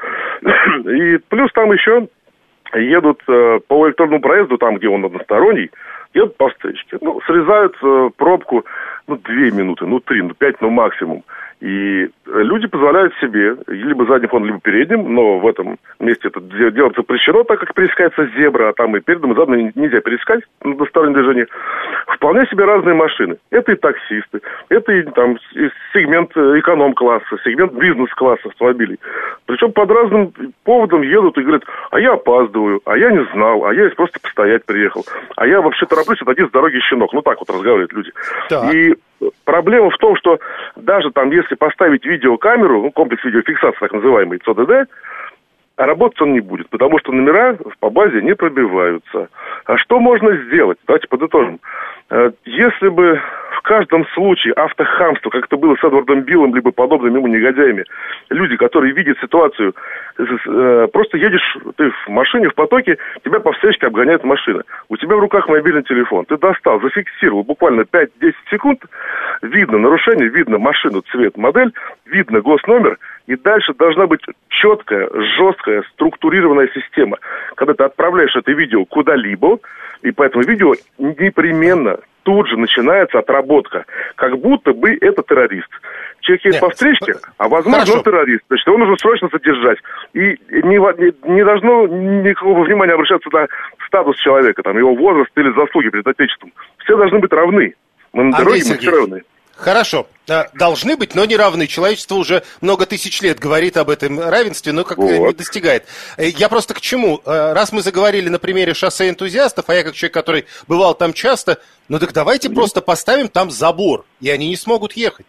И плюс там еще едут э, по электронному проезду, там, где он односторонний, едут по встречке. Ну, срезают э, пробку, ну, две минуты, ну, три, ну, пять, ну, максимум. И люди позволяют себе, либо задним ходом, либо передним, но в этом месте это делать запрещено, так как пересекается зебра, а там и передом, и задом нельзя пересекать на двустороннем движении. Вполне себе разные машины. Это и таксисты, это и там сегмент эконом-класса, сегмент бизнес-класса автомобилей. Причем под разным поводом едут и говорят, а я опаздываю, а я не знал, а я здесь просто постоять приехал, а я вообще тороплюсь, отойди с дороги, щенок. Ну так вот разговаривают люди. Да. И проблема в том, что даже там, если поставить видеокамеру, ну, комплекс видеофиксации, так называемый ЦОДД, работать он не будет, потому что номера по базе не пробиваются. А что можно сделать? Давайте подытожим. Если бы в каждом случае автохамство, как это было с Эдвардом Биллом, либо подобными ему негодяями, люди, которые видят ситуацию, просто едешь ты в машине, в потоке, тебя по встречке обгоняет машина. У тебя в руках мобильный телефон. Ты достал, зафиксировал буквально пять-десять секунд, видно нарушение, видно машину, цвет, модель, видно госномер, и дальше должна быть четкая, жесткая, структурированная система. Когда ты отправляешь это видео куда-либо, и по этому видео непременно тут же начинается отработка, как будто бы это террорист. Человек едет по встречке, а возможно Хорошо. он террорист. Значит, его нужно срочно задержать. И не, не, не должно никакого внимания обращаться на статус человека, там, его возраст или заслуги перед Отечеством. Все должны быть равны. Мы на дороге, мы все равны. Хорошо. Должны быть, но не равны. Человечество уже много тысяч лет говорит об этом равенстве, но как вот. не достигает. Я просто к чему? Раз мы заговорили на примере шоссе энтузиастов, а я как человек, который бывал там часто, ну так давайте mm-hmm. просто поставим там забор, и они не смогут ехать.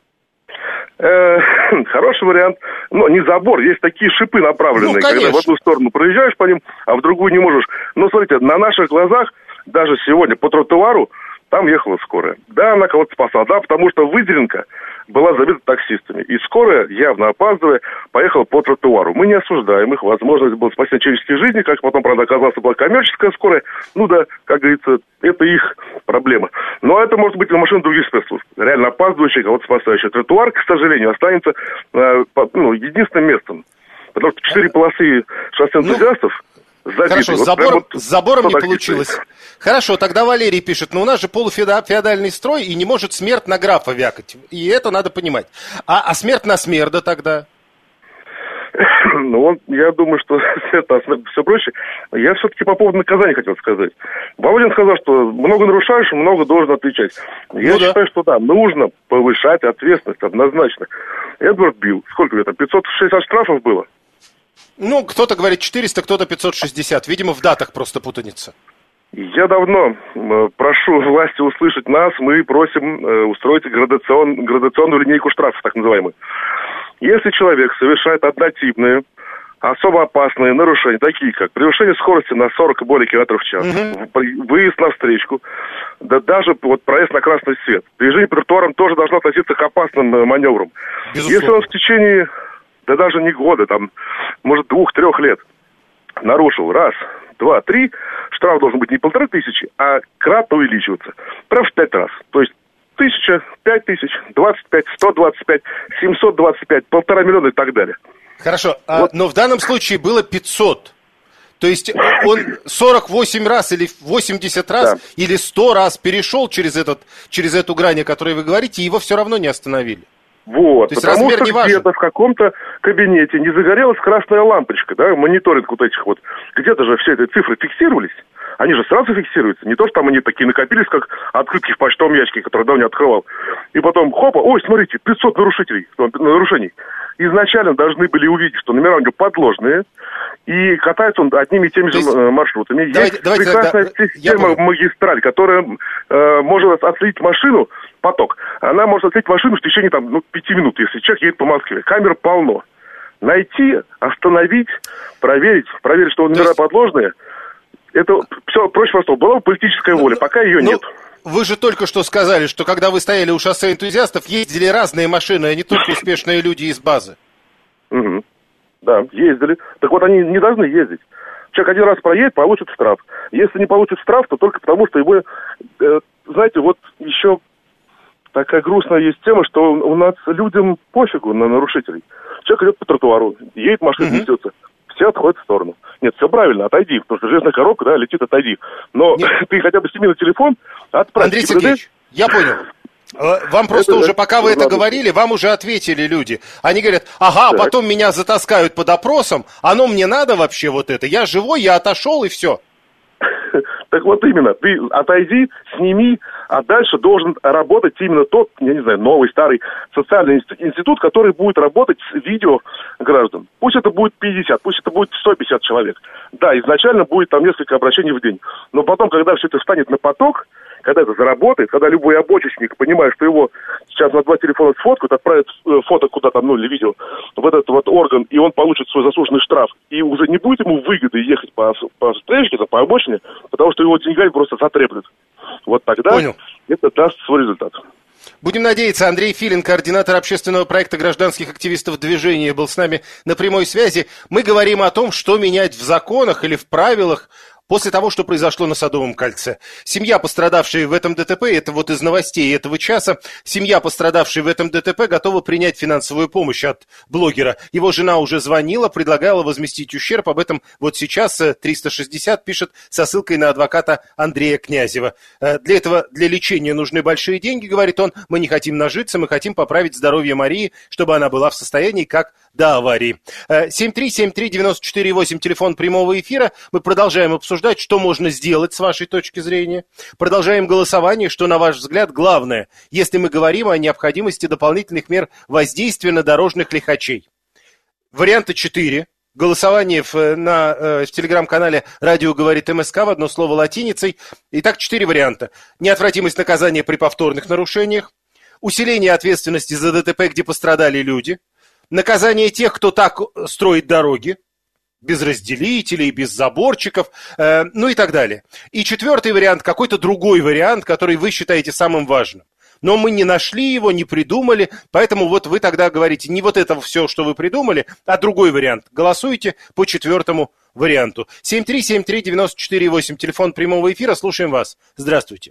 Хороший вариант. Но не забор, есть такие шипы направленные, ну, когда в одну сторону проезжаешь по ним, а в другую не можешь. Но смотрите, на наших глазах даже сегодня по тротуару там ехала скорая. Да, она кого-то спасла, да, потому что выделенка была забита таксистами. И скорая, явно опаздывая, поехала по тротуару. Мы не осуждаем их, возможно, это было спасение человеческих жизней, как потом, правда, оказалось, была коммерческая скорая. Ну да, как говорится, это их проблема. Но это может быть и машина других спецслужб. Реально опаздывающая, кого-то спасающая. Тротуар, к сожалению, останется э, по, ну, единственным местом. Потому что четыре полосы шоссе энтузиастов забиты. Хорошо, вот с забором, вот, с забором не получилось. Стоит. Хорошо, тогда Валерий пишет, но у нас же полуфеодальный строй, и не может смерть на графа вякать. И это надо понимать. А, а смерть на смерда тогда? Ну, он, я думаю, что это все проще. Я все-таки по поводу наказания хотел сказать. Володин сказал, что много нарушаешь, много должен отвечать. Я ну, считаю, да. что да, нужно повышать ответственность однозначно. Эдвард Билл, сколько это, пятьсот шестьдесят штрафов было? Ну, кто-то говорит четыреста, кто-то пятьсот шестьдесят. Видимо, в датах просто путаница. Я давно прошу власти услышать нас. Мы просим устроить градацион, градационную линейку штрафов, так называемую. Если человек совершает однотипные, особо опасные нарушения, такие как превышение скорости на сорок и более километров в час, угу. выезд на встречку, да даже вот проезд на красный свет. Движение по тротуарам тоже должно относиться к опасным маневрам. Безусловно. Если он в течение, да даже не года, там, может, двух-трех лет нарушил раз, два, три, штраф должен быть не полторы тысячи, а кратно увеличиваться. Прям в пять раз. То есть тысяча, пять тысяч, двадцать пять, сто двадцать пять, семьсот двадцать пять, полтора миллиона и так далее. Хорошо, вот. а, но в данном случае было пятьсот. То есть он сорок восемь раз или восемьдесят раз да. или сто раз перешел через, этот, через эту грань, о которой вы говорите, и его все равно не остановили. Вот, потому что где-то в каком-то кабинете не загорелась красная лампочка, да, мониторинг вот этих вот, где-то же все эти цифры фиксировались, они же сразу фиксируются, не то, что там они такие накопились, как открытки в почтовом ящике, которые давно не открывал, и потом, хопа, ой, смотрите, пятьсот нарушителей, нарушений. Изначально должны были увидеть, что номера у него подложные, и катается он одними и теми же есть... маршрутами. Давайте, Есть давайте, прекрасная тогда... система магистраль, которая э, может отследить машину, поток. Она может отследить машину в течение там, ну, пяти минут, если человек едет по Москве. Камер полно. Найти, остановить, проверить, проверить, что номера есть... подложные, это все проще простого. Была бы политическая воля, ну, пока ее ну... нет. Вы же только что сказали, что когда вы стояли у шоссе энтузиастов, ездили разные машины, а не только успешные люди из базы. Угу. Да, ездили. Так вот, они не должны ездить. Человек один раз проедет, получит штраф. Если не получит штраф, то только потому, что его... Э, знаете, вот еще такая грустная есть тема, что у нас людям пофигу на нарушителей. Человек идет по тротуару, едет, машина угу. несется. Все отходят в сторону. Нет, все правильно, отойди, потому что железная коробка, да, летит, отойди. Но ты хотя бы сними на телефон, отправь. Андрей Сергеевич, я понял. Вам просто это, уже, пока вы это надо. говорили, вам уже ответили люди. Они говорят, ага, так. потом меня затаскают под опросом, оно мне надо вообще вот это? Я живой, я отошел и все. Так вот именно, ты отойди, сними, а дальше должен работать именно тот, я не знаю, новый, старый социальный институт, который будет работать с видео граждан. Пусть это будет пятьдесят, пусть это будет сто пятьдесят человек. Да, изначально будет там несколько обращений в день. Но потом, когда все это встанет на поток, когда это заработает, когда любой обочечник понимает, что его сейчас на два телефона сфоткают, отправят фото куда-то, ну, или видео, в этот вот орган, и он получит свой заслуженный штраф, и уже не будет ему выгоды ехать по, по встречке, по обочине, потому что его деньгами просто затреплют. Вот тогда Понял. это даст свой результат. Будем надеяться, Андрей Филин, координатор общественного проекта гражданских активистов движения, был с нами на прямой связи. Мы говорим о том, что менять в законах или в правилах после того, что произошло на Садовом кольце. Семья, пострадавшая в этом ДТП, это вот из новостей этого часа, семья, пострадавшая в этом ДТП, готова принять финансовую помощь от блогера. Его жена уже звонила, предлагала возместить ущерб. Об этом вот сейчас триста шестьдесят пишет со ссылкой на адвоката Андрея Князева. Для этого, для лечения нужны большие деньги, говорит он. Мы не хотим нажиться, мы хотим поправить здоровье Марии, чтобы она была в состоянии, как до аварии. семь три семь три девять четыре восемь, телефон прямого эфира. Мы продолжаем обсуждать, что можно сделать с вашей точки зрения. Продолжаем голосование, что, на ваш взгляд, главное, если мы говорим о необходимости дополнительных мер воздействия на дорожных лихачей. Варианты четыре. Голосование в, на, в телеграм-канале «Радио говорит МСК» в одно слово латиницей. Итак, четыре варианта. Неотвратимость наказания при повторных нарушениях. Усиление ответственности за ДТП, где пострадали люди. Наказание тех, кто так строит дороги. Без разделителей, без заборчиков, э, ну и так далее. И четвертый вариант, какой-то другой вариант, который вы считаете самым важным. Но мы не нашли его, не придумали, поэтому вот вы тогда говорите не вот это все, что вы придумали, а другой вариант. Голосуйте по четвертому варианту. семь три семь три девять четыре восемь, телефон прямого эфира, слушаем вас. Здравствуйте.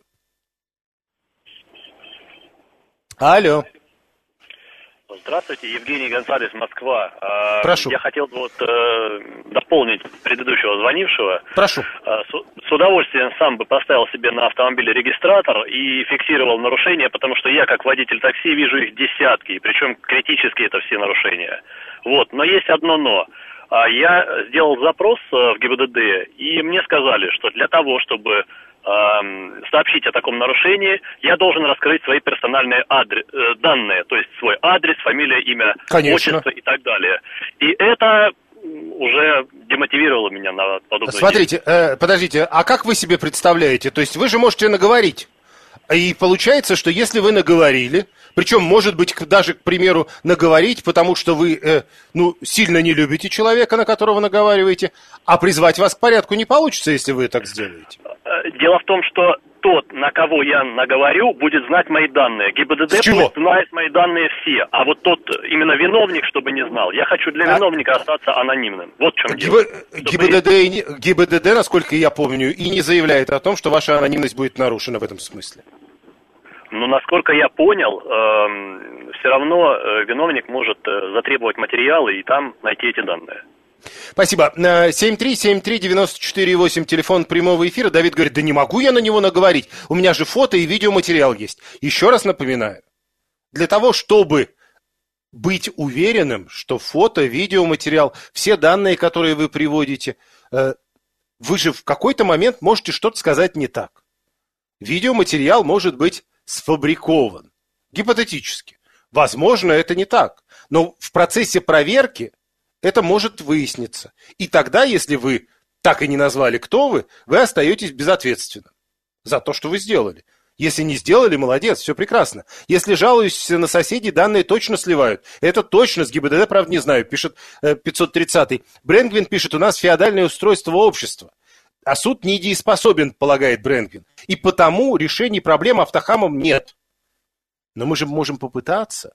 Алло. Здравствуйте, Евгений Гонсалес, Москва. Прошу. Я хотел бы вот, э, дополнить предыдущего звонившего. Прошу. С, с удовольствием сам бы поставил себе на автомобиле регистратор и фиксировал нарушения, потому что я, как водитель такси, вижу их десятки, причем критически это все нарушения. Вот, но есть одно но. Я сделал запрос в ГИБДД, и мне сказали, что для того, чтобы сообщить о таком нарушении, я должен раскрыть свои персональные адрес, данные, то есть свой адрес, фамилия, имя, Конечно. отчество и так далее. И это уже демотивировало меня на подобную Смотрите, э, подождите, а как вы себе представляете? То есть вы же можете наговорить. И получается, что если вы наговорили, причем, может быть, даже, к примеру, наговорить, потому что вы, э, ну, сильно не любите человека, на которого наговариваете, а призвать вас к порядку не получится, если вы так сделаете. Дело в том, что тот, на кого я наговорю, будет знать мои данные. ГИБДД будет знать мои данные все. А вот тот именно виновник, чтобы не знал. Я хочу для виновника а... остаться анонимным. Вот в чем Гиб... дело. ГИБДД, и не... ГИБДД, насколько я помню, и не заявляет о том, что ваша анонимность будет нарушена в этом смысле. Но, насколько я понял, э, все равно э, виновник может э, затребовать материалы и там найти эти данные. Спасибо. семь три семь три девять четыре восемь, телефон прямого эфира. Давид говорит, да не могу я на него наговорить. У меня же фото и видеоматериал есть. Еще раз напоминаю. Для того, чтобы быть уверенным, что фото, видеоматериал, все данные, которые вы приводите, вы же в какой-то момент можете что-то сказать не так. Видеоматериал может быть сфабрикован. Гипотетически. Возможно, это не так. Но в процессе проверки это может выясниться. И тогда, если вы так и не назвали, кто вы, вы остаетесь безответственным за то, что вы сделали. Если не сделали, молодец, все прекрасно. Если жалуюсь на соседей, данные точно сливают. Это точно, с ГИБДД, правда, не знаю, пишет э, пятьсот тридцатый. Брэнгвин пишет, у нас феодальное устройство общества. А суд недееспособен, полагает Брэнгвин. И потому решений проблем автохамом нет. Но мы же можем попытаться.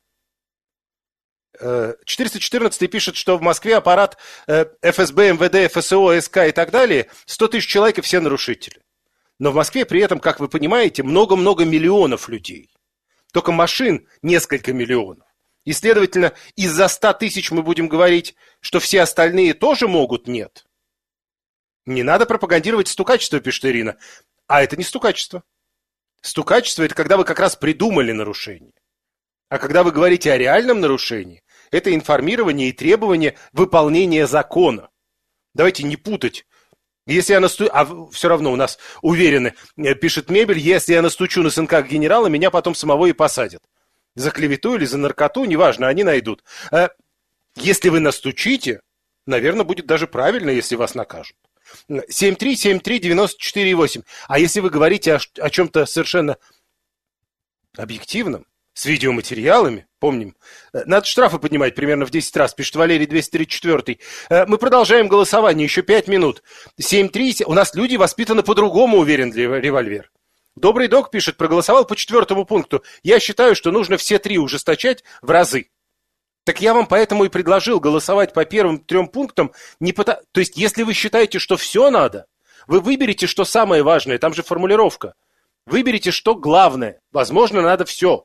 четыреста четырнадцатый пишет, что в Москве аппарат эф эс бэ, эм вэ дэ, эф эс о, эс ка и так далее, сто тысяч человек и все нарушители. Но в Москве при этом, как вы понимаете, много-много миллионов людей. Только машин несколько миллионов. И, следовательно, из-за ста тысяч мы будем говорить, что все остальные тоже могут? Нет. Не надо пропагандировать стукачество, пишет Ирина. А это не стукачество. Стукачество – это когда вы как раз придумали нарушение. А когда вы говорите о реальном нарушении, это информирование и требование выполнения закона. Давайте не путать. Если я настучу, а все равно у нас уверены, пишет Мебель, если я настучу на сынка генерала, меня потом самого и посадят. За клевету или за наркоту, неважно, они найдут. Если вы настучите, наверное, будет даже правильно, если вас накажут. семь три семь три девять четыре восемь. А если вы говорите о, о чем-то совершенно объективном, с видеоматериалами, помним, надо штрафы поднимать примерно в десять раз, пишет Валерий двести тридцать четыре. Мы продолжаем голосование, еще пять минут. семь три, у нас люди воспитаны по-другому, уверен револьвер. Добрый док пишет, проголосовал по четвертому пункту. Я считаю, что нужно все три ужесточать в разы. Так я вам поэтому и предложил голосовать по первым трем пунктам. Не по... То есть, если вы считаете, что все надо, вы выберете, что самое важное, там же формулировка. Выберите, что главное. Возможно, надо все.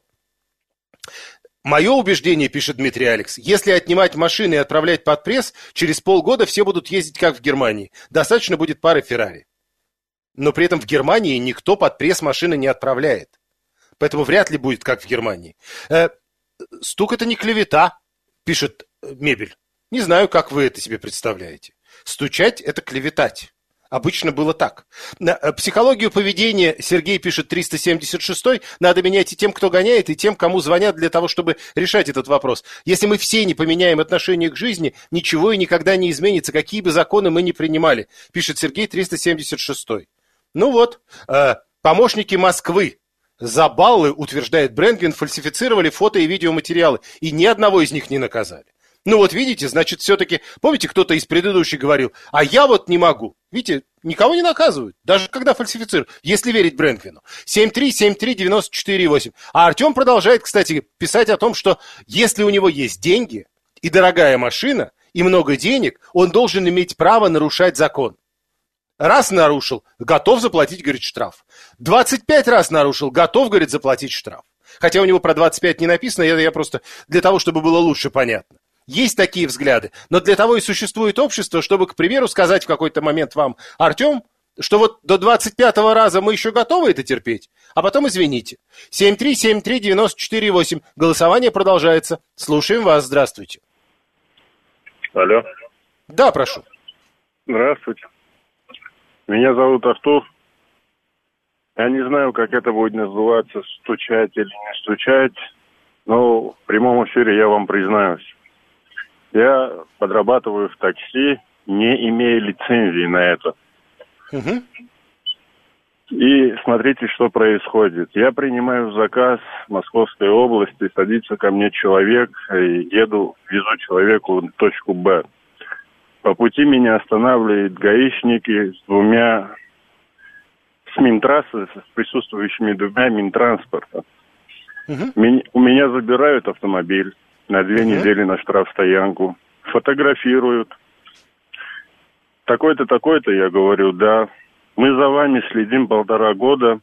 Мое убеждение, пишет Дмитрий Алекс, если отнимать машины и отправлять под пресс, через полгода все будут ездить как в Германии. Достаточно будет пары Феррари. Но при этом в Германии никто под пресс машины не отправляет. Поэтому вряд ли будет как в Германии. Э, стук это не клевета, пишет Мебель. Не знаю, как вы это себе представляете. Стучать это клеветать. Обычно было так. Психологию поведения, Сергей пишет триста семьдесят шесть, надо менять и тем, кто гоняет, и тем, кому звонят для того, чтобы решать этот вопрос. Если мы все не поменяем отношение к жизни, ничего и никогда не изменится, какие бы законы мы ни принимали, пишет Сергей триста семьдесят шесть. Ну вот, помощники Москвы за баллы, утверждает Брэнгвин, фальсифицировали фото и видеоматериалы, и ни одного из них не наказали. Ну вот видите, значит, все-таки, помните, кто-то из предыдущих говорил, а я вот не могу. Видите, никого не наказывают, даже когда фальсифицируют, если верить Брэнгвину. семь три семь три девять четыре восемь. А Артем продолжает, кстати, писать о том, что если у него есть деньги и дорогая машина, и много денег, он должен иметь право нарушать закон. Раз нарушил, готов заплатить, говорит, штраф. двадцать пять раз нарушил, готов, говорит, заплатить штраф. Хотя у него про двадцать пять не написано, я, я просто для того, чтобы было лучше понятно. Есть такие взгляды, но для того и существует общество, чтобы, к примеру, сказать в какой-то момент вам, Артем, что вот до двадцать пятого раза мы еще готовы это терпеть, а потом извините. семь три семь три девять четыре восемь. Голосование продолжается. Слушаем вас. Здравствуйте. Алло. Да, прошу. Здравствуйте. Меня зовут Артур. Я не знаю, как это будет называться, стучать или не стучать, но в прямом эфире я вам признаюсь. Я подрабатываю в такси, не имея лицензии на это. Угу. И смотрите, что происходит. Я принимаю заказ в Московской области, садится ко мне человек, и еду, везу человеку в точку Б. По пути меня останавливают гаишники с двумя, с Минтрассы, с присутствующими двумя Минтранспорта. Uh-huh. Меня, у меня забирают автомобиль на две uh-huh. недели на штрафстоянку, фотографируют. Такой-то, такой-то, я говорю, да. Мы за вами следим полтора года.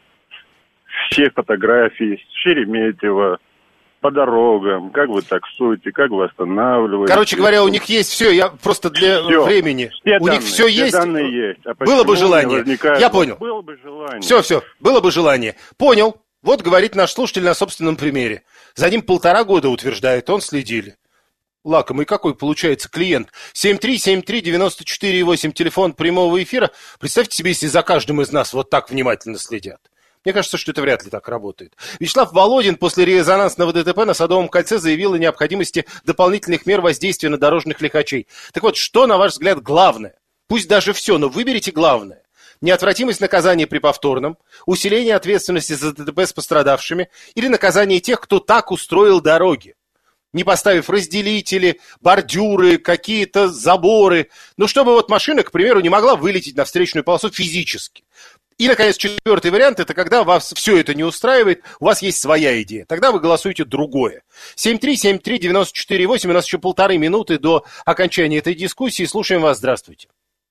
Все фотографии с Шереметьево, по дорогам, как вы таксуете, как вы останавливаете. Короче говоря, у них есть все, я просто для все. времени. Все у данные, них все, все есть. Данные есть. А было бы желание. Возникает... Я понял. Было бы желание. Все, все, было бы желание. Понял. Вот говорит наш слушатель на собственном примере. За ним полтора года, утверждает он, следили. Лакомый какой получается клиент. семь три семь три девяносто четыре восемь, телефон прямого эфира. Представьте себе, если за каждым из нас вот так внимательно следят. Мне кажется, что это вряд ли так работает. Вячеслав Володин после резонансного ДТП на Садовом кольце заявил о необходимости дополнительных мер воздействия на дорожных лихачей. Так вот, что, на ваш взгляд, главное? Пусть даже все, но выберите главное. Неотвратимость наказания при повторном, усиление ответственности за ДТП с пострадавшими или наказание тех, кто так устроил дороги, не поставив разделители, бордюры, какие-то заборы. Ну, чтобы вот машина, к примеру, не могла вылететь на встречную полосу физически. И, наконец, четвертый вариант – это когда вас все это не устраивает, у вас есть своя идея. Тогда вы голосуете другое. семь три семь три девяносто четыре восемь, у нас еще полторы минуты до окончания этой дискуссии. Слушаем вас, здравствуйте.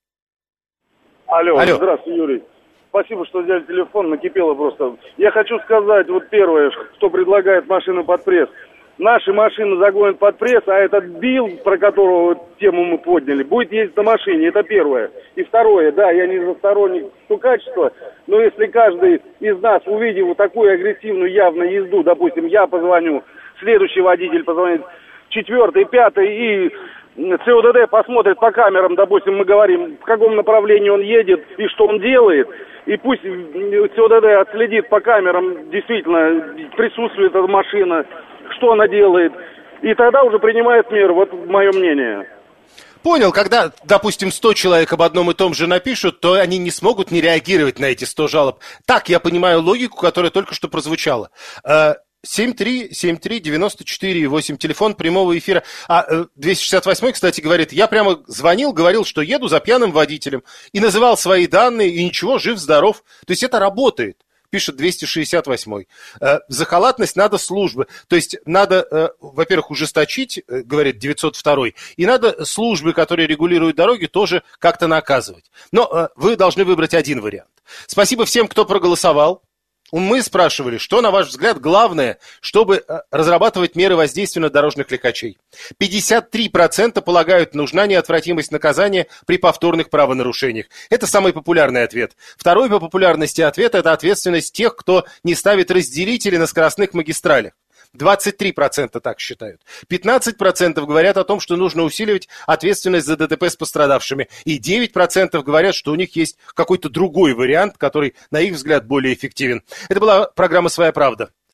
Алло, Алло. Здравствуйте, Юрий. Спасибо, что взяли телефон, накипело просто. Я хочу сказать, вот первое, кто предлагает машину под пресс. Наши машины загонят под пресс, а этот Билл, про которого тему мы подняли, будет ездить на машине, это первое. И второе, да, я не за сторонник стукачества, но если каждый из нас, увидев вот такую агрессивную явно езду, допустим, я позвоню, следующий водитель позвонит, четвертый, пятый, и ЦОДД посмотрит по камерам, допустим, мы говорим, в каком направлении он едет и что он делает, и пусть ЦОДД отследит по камерам, действительно, присутствует эта машина, что она делает, и тогда уже принимает меры, вот мое мнение. Понял, когда, допустим, сто человек об одном и том же напишут, то они не смогут не реагировать на эти сто жалоб. Так я понимаю логику, которая только что прозвучала. семь три семь три девяносто четыре восемь, телефон прямого эфира. А двести шестьдесят восемь, кстати, говорит, я прямо звонил, говорил, что еду за пьяным водителем, и называл свои данные, и ничего, жив-здоров. То есть это работает. Пишет двести шестьдесят восемь. Э, за халатность надо службы. То есть надо, э, во-первых, ужесточить, э, говорит девятьсот два, и надо службы, которые регулируют дороги, тоже как-то наказывать. Но э, вы должны выбрать один вариант. Спасибо всем, кто проголосовал. Мы спрашивали, что, на ваш взгляд, главное, чтобы разрабатывать меры воздействия на дорожных лихачей. пятьдесят три процента полагают, нужна неотвратимость наказания при повторных правонарушениях. Это самый популярный ответ. Второй по популярности ответ – это ответственность тех, кто не ставит разделители на скоростных магистралях. двадцать три процента так считают. пятнадцать процентов говорят о том, что нужно усиливать ответственность за ДТП с пострадавшими. И девять процентов говорят, что у них есть какой-то другой вариант, который, на их взгляд, более эффективен. Это была программа «Своя правда».